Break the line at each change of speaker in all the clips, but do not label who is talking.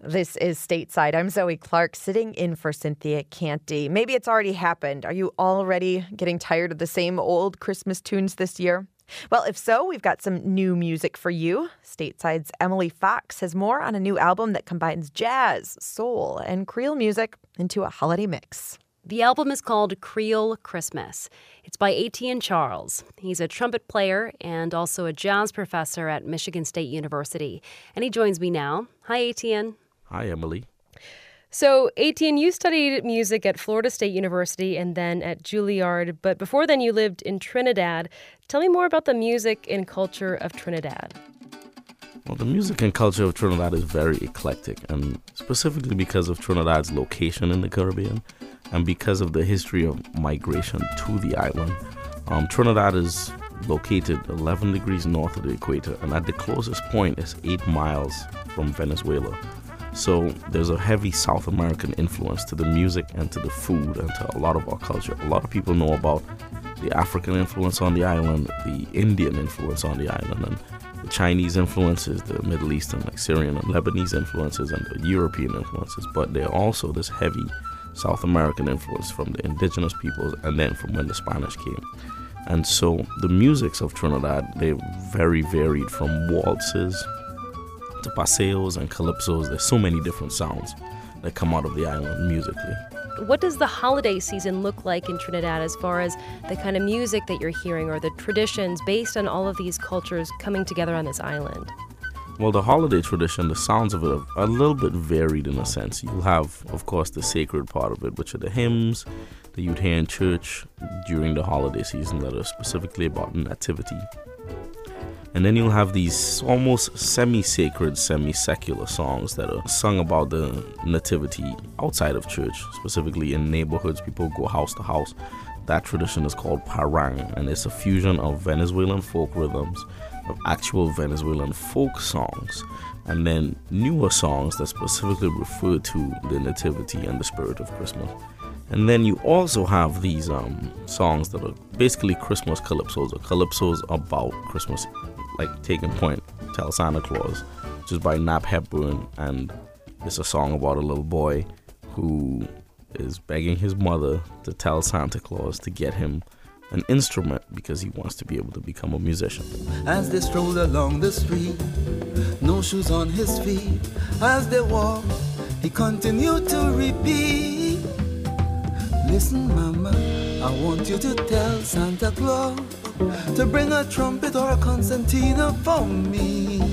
This is Stateside. I'm Zoe Clark, sitting in for Cynthia Canty. Maybe it's already happened. Are you already getting tired of the same old Christmas tunes this year? Well, if so, we've got some new music for you. Stateside's Emily Fox has more on a new album that combines jazz, soul, and Creole music into a holiday mix.
The album is called Creole Christmas. It's by Etienne Charles. He's a trumpet player and also a jazz professor at Michigan State University. And he joins me now. Hi, Etienne.
Hi, Emily.
So, Etienne, you studied music at Florida State University and then at Juilliard, but before then you lived in Trinidad. Tell me more about the music and culture of Trinidad.
Well, the music and culture of Trinidad is very eclectic, and specifically because of Trinidad's location in the Caribbean and because of the history of migration to the island. Trinidad is located 11 degrees north of the equator, and at the closest point is 8 miles from Venezuela. So there's a heavy South American influence to the music and to the food and to a lot of our culture. A lot of people know about the African influence on the island, the Indian influence on the island, and the Chinese influences, the Middle Eastern, like Syrian and Lebanese influences, and the European influences. But there are also this heavy South American influence from the indigenous peoples and then from when the Spanish came. And so the musics of Trinidad, they're very varied, from waltzes to paseos and calypsos. There's so many different sounds that come out of the island musically.
What does the holiday season look like in Trinidad as far as the kind of music that you're hearing or the traditions based on all of these cultures coming together on this island?
Well, the holiday tradition, the sounds of it are a little bit varied in a sense. You'll have, of course, the sacred part of it, which are the hymns that you'd hear in church during the holiday season that are specifically about nativity. And then you'll have these almost semi-sacred, semi-secular songs that are sung about the nativity outside of church, specifically in neighborhoods. People go house to house. That tradition is called parang, and it's a fusion of Venezuelan folk rhythms, of actual Venezuelan folk songs, and then newer songs that specifically refer to the nativity and the spirit of Christmas. And then you also have these songs that are basically Christmas calypsos, or calypsos about Christmas, like Taking Point, Tell Santa Claus, which is by Nap Hepburn, and it's a song about a little boy who is begging his mother to tell Santa Claus to get him an instrument because he wants to be able to become a musician.
As they strolled along the street, no shoes on his feet. As they walked, he continued to repeat, listen, mama, I want you to tell Santa Claus to bring a trumpet or a concertina for me.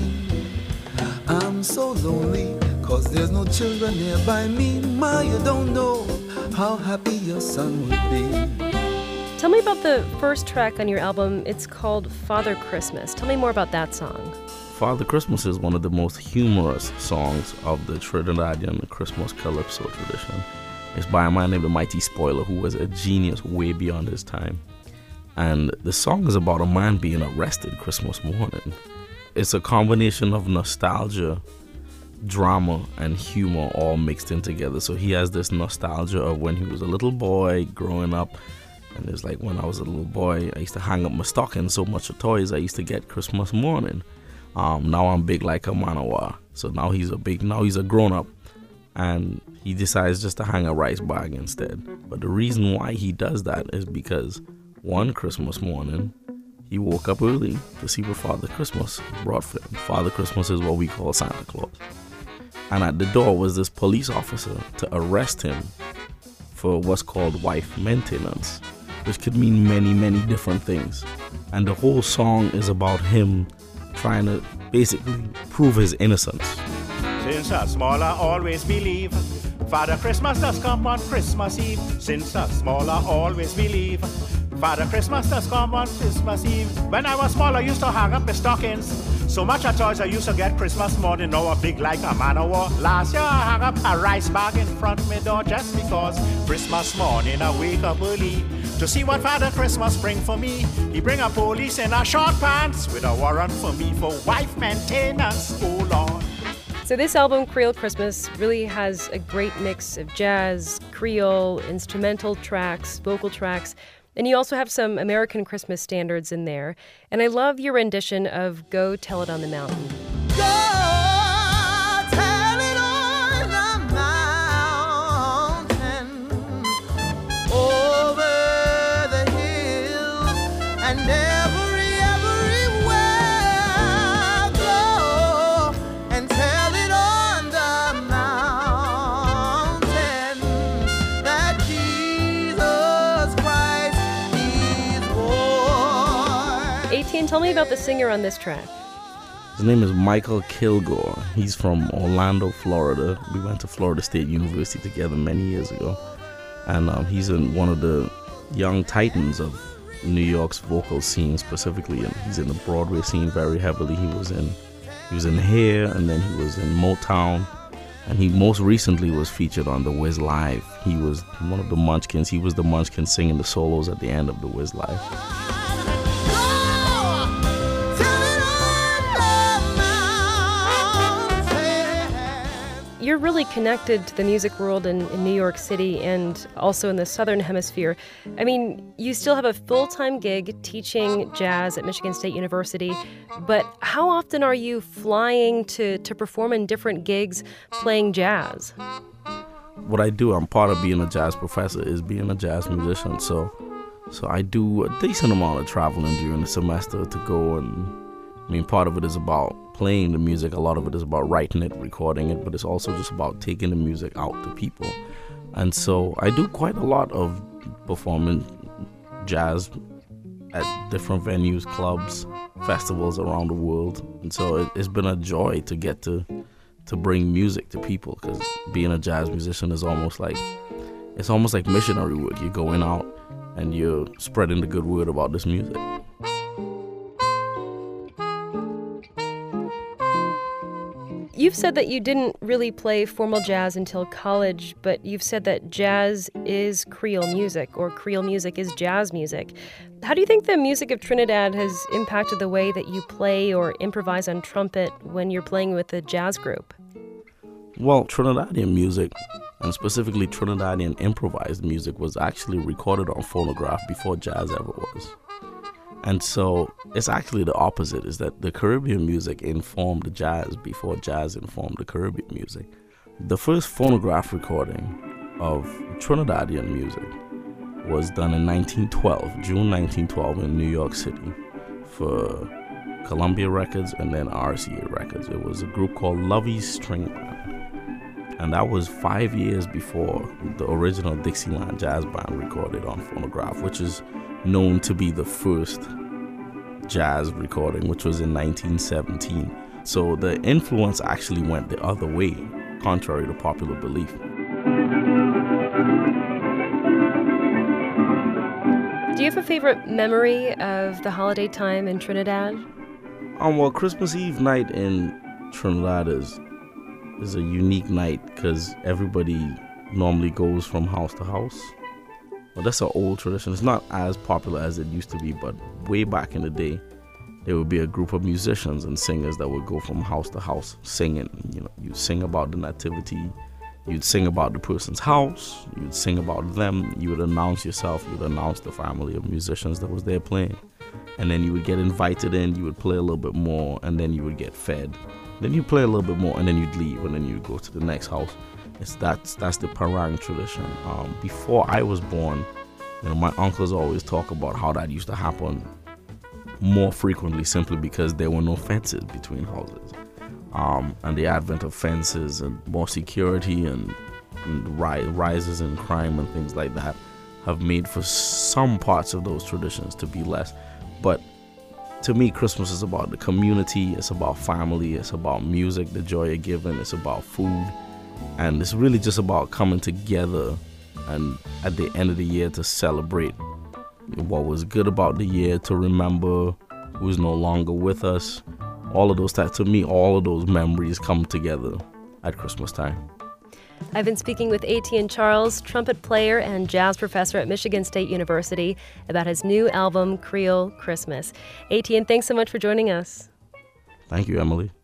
I'm so lonely, cause there's no children nearby me. Ma, you don't know how happy your son would be.
Tell me about the first track on your album. It's called Father Christmas. Tell me more about that song.
Father Christmas is one of the most humorous songs of the Trinidadian Christmas calypso tradition. It's by a man named the Mighty Spoiler, who was a genius way beyond his time. And the song is about a man being arrested Christmas morning. It's a combination of nostalgia, drama, and humor all mixed in together. So he has this nostalgia of when he was a little boy growing up. And it's like, when I was a little boy, I used to hang up my stocking so much of toys I used to get Christmas morning. Now I'm big like a manawa. So now he's a grown up, and he decides just to hang a rice bag instead. But the reason why he does that is because one Christmas morning, he woke up early to see what Father Christmas brought for him. Father Christmas is what we call Santa Claus. And at the door was this police officer to arrest him for what's called wife maintenance, which could mean many, many different things. And the whole song is about him trying to basically prove his innocence.
Since a small I always believe Father Christmas does come on Christmas Eve. Since a small I always believe Father Christmas does come on Christmas Eve. When I was small I used to hang up my stockings. So much of toys I used to get Christmas morning. Now I'm big like a man of war. Last year I hung up a rice bag in front of my door just because Christmas morning I wake up early to see what Father Christmas bring for me. He bring a police in a short pants with a warrant for me for wife maintenance. Oh Lord.
So this album, Creole Christmas, really has a great mix of jazz, Creole, instrumental tracks, vocal tracks, and you also have some American Christmas standards in there. And I love your rendition of Go Tell It on the Mountain.
Go tell it on
Etienne, tell me about the singer on this track.
His name is Michael Kilgore. He's from Orlando, Florida. We went to Florida State University together many years ago. And he's in one of the young titans of New York's vocal scene specifically. And he's in the Broadway scene very heavily. He was in Hair, and then he was in Motown. And he most recently was featured on The Wiz Live. He was one of the Munchkins. He was the Munchkin singing the solos at the end of The Wiz Live.
You're really connected to the music world in New York City and also in the Southern Hemisphere. I mean, you still have a full-time gig teaching jazz at Michigan State University, but how often are you flying to perform in different gigs playing jazz?
What I do, I'm part of being a jazz professor, is being a jazz musician. So I do a decent amount of traveling during the semester to go, and I mean, part of it is about playing the music, a lot of it is about writing it, recording it, but it's also just about taking the music out to people. And so I do quite a lot of performing jazz at different venues, clubs, festivals around the world. And so it's been a joy to get to bring music to people, because being a jazz musician is almost like missionary work. You're going out and you're spreading the good word about this music.
You've said that you didn't really play formal jazz until college, but you've said that jazz is Creole music, or Creole music is jazz music. How do you think the music of Trinidad has impacted the way that you play or improvise on trumpet when you're playing with a jazz group?
Well, Trinidadian music, and specifically Trinidadian improvised music, was actually recorded on phonograph before jazz ever was. And so it's actually the opposite, is that the Caribbean music informed the jazz before jazz informed the Caribbean music. The first phonograph recording of Trinidadian music was done in 1912, June 1912, in New York City for Columbia Records and then RCA Records. It was a group called Lovey's String Band. And that was 5 years before the original Dixieland Jazz Band recorded on phonograph, which is known to be the first jazz recording, which was in 1917. So the influence actually went the other way, contrary to popular belief.
Do you have a favorite memory of the holiday time in Trinidad?
Well, Christmas Eve night in Trinidad is a unique night because everybody normally goes from house to house. Well, that's an old tradition. It's not as popular as it used to be, but way back in the day, there would be a group of musicians and singers that would go from house to house singing. You know, you'd sing about the nativity, you'd sing about the person's house, you'd sing about them, you would announce yourself, you would announce the family of musicians that was there playing. And then you would get invited in, you would play a little bit more, and then you would get fed. Then you'd play a little bit more, and then you'd leave, and then you'd go to the next house. That's the parang tradition. Before I was born, my uncles always talk about how that used to happen more frequently, simply because there were no fences between houses. And the advent of fences and more security and rises in crime and things like that have made for some parts of those traditions to be less. But to me, Christmas is about the community, it's about family, it's about music, the joy of giving, it's about food. And it's really just about coming together and at the end of the year to celebrate what was good about the year, to remember who's no longer with us. All of those types, to me, all of those memories come together at Christmas time.
I've been speaking with Etienne Charles, trumpet player and jazz professor at Michigan State University, about his new album, Creole Christmas. Etienne, thanks so much for joining us.
Thank you, Emily.